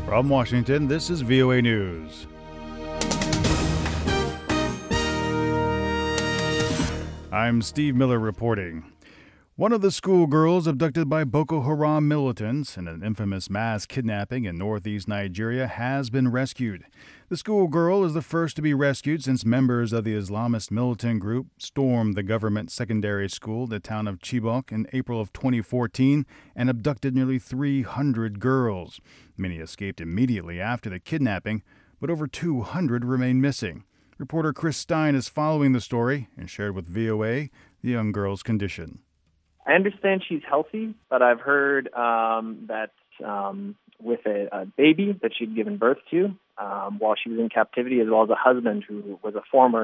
From Washington, this is VOA News. I'm Steve Miller reporting. One of the schoolgirls abducted by Boko Haram militants in an infamous mass kidnapping in northeast Nigeria has been rescued. The schoolgirl is the first to be rescued since members of the Islamist militant group stormed the government secondary school in the town of Chibok in April of 2014 and abducted nearly 300 girls. Many escaped immediately after the kidnapping, but over 200 remain missing. Reporter Chris Stein is following the story and shared with VOA the young girl's condition. I understand she's healthy, but I've heard that with a baby that she'd given birth to while she was in captivity, as well as a husband who was a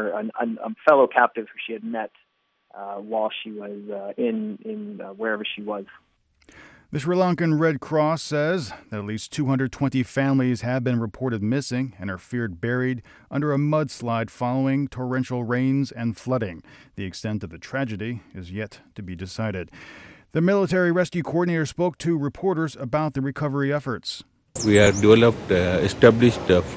fellow captive who she had met while she was in wherever she was. The Sri Lankan Red Cross says that at least 220 families have been reported missing and are feared buried under a mudslide following torrential rains and flooding. The extent of the tragedy is yet to be decided. The military rescue coordinator spoke to reporters about the recovery efforts. We have established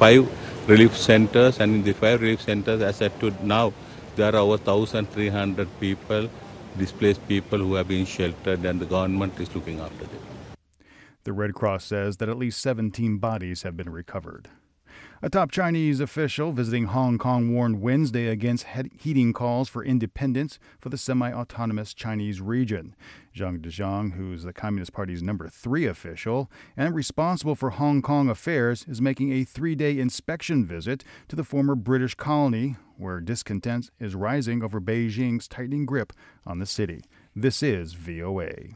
5 relief centers, and in the 5 relief centers, as at to now, there are over 1,300 people, displaced people who have been sheltered, and the government is looking after them. The Red Cross says that at least 17 bodies have been recovered. A top Chinese official visiting Hong Kong warned Wednesday against heeding calls for independence for the semi-autonomous Chinese region. Zhang Dejiang, who is the Communist Party's number 3 official and responsible for Hong Kong affairs, is making a 3-day inspection visit to the former British colony, where discontent is rising over Beijing's tightening grip on the city. This is VOA.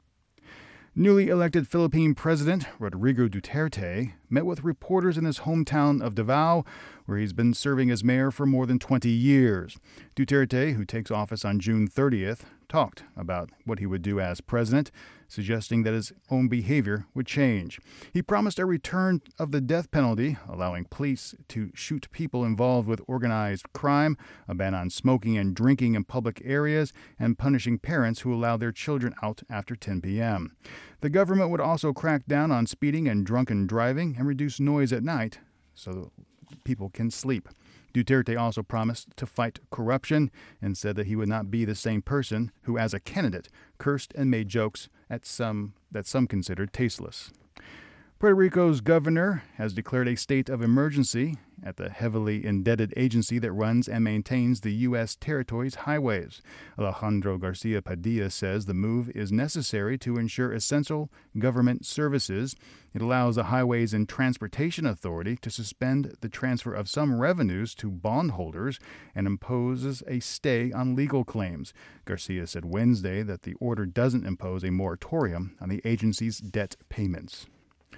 Newly elected Philippine President Rodrigo Duterte met with reporters in his hometown of Davao, where he's been serving as mayor for more than 20 years. Duterte, who takes office on June 30th, talked about what he would do as president, suggesting that his own behavior would change. He promised a return of the death penalty, allowing police to shoot people involved with organized crime, a ban on smoking and drinking in public areas, and punishing parents who allow their children out after 10 p.m. The government would also crack down on speeding and drunken driving and reduce noise at night so people can sleep. Duterte also promised to fight corruption and said that he would not be the same person who, as a candidate, cursed and made jokes that some considered tasteless. Puerto Rico's governor has declared a state of emergency at the heavily indebted agency that runs and maintains the U.S. territory's highways. Alejandro Garcia Padilla says the move is necessary to ensure essential government services. It allows the Highways and Transportation Authority to suspend the transfer of some revenues to bondholders and imposes a stay on legal claims. Garcia said Wednesday that the order doesn't impose a moratorium on the agency's debt payments.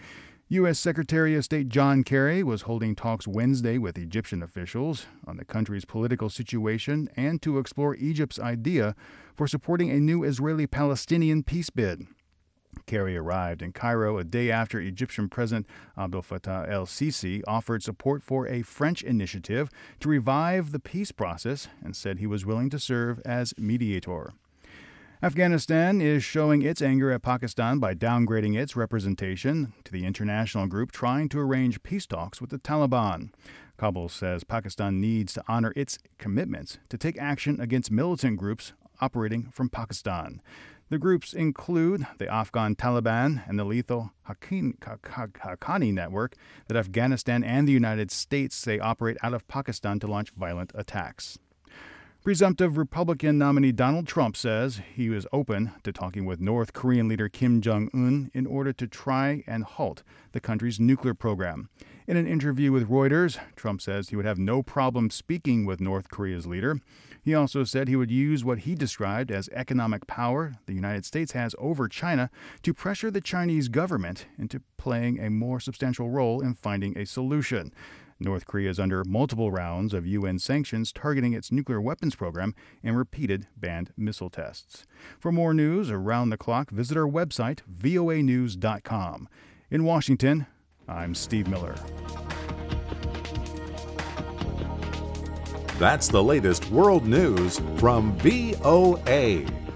U.S. Secretary of State John Kerry was holding talks Wednesday with Egyptian officials on the country's political situation and to explore Egypt's idea for supporting a new Israeli-Palestinian peace bid. Kerry arrived in Cairo a day after Egyptian President Abdel Fattah el-Sisi offered support for a French initiative to revive the peace process and said he was willing to serve as mediator. Afghanistan is showing its anger at Pakistan by downgrading its representation to the international group trying to arrange peace talks with the Taliban. Kabul says Pakistan needs to honor its commitments to take action against militant groups operating from Pakistan. The groups include the Afghan Taliban and the lethal Haqqani network that Afghanistan and the United States say operate out of Pakistan to launch violent attacks. Presumptive Republican nominee Donald Trump says he was open to talking with North Korean leader Kim Jong-un in order to try and halt the country's nuclear program. In an interview with Reuters, Trump says he would have no problem speaking with North Korea's leader. He also said he would use what he described as economic power the United States has over China to pressure the Chinese government into playing a more substantial role in finding a solution. North Korea is under multiple rounds of UN sanctions targeting its nuclear weapons program and repeated banned missile tests. For more news around the clock, visit our website, voanews.com. In Washington, I'm Steve Miller. That's the latest world news from VOA.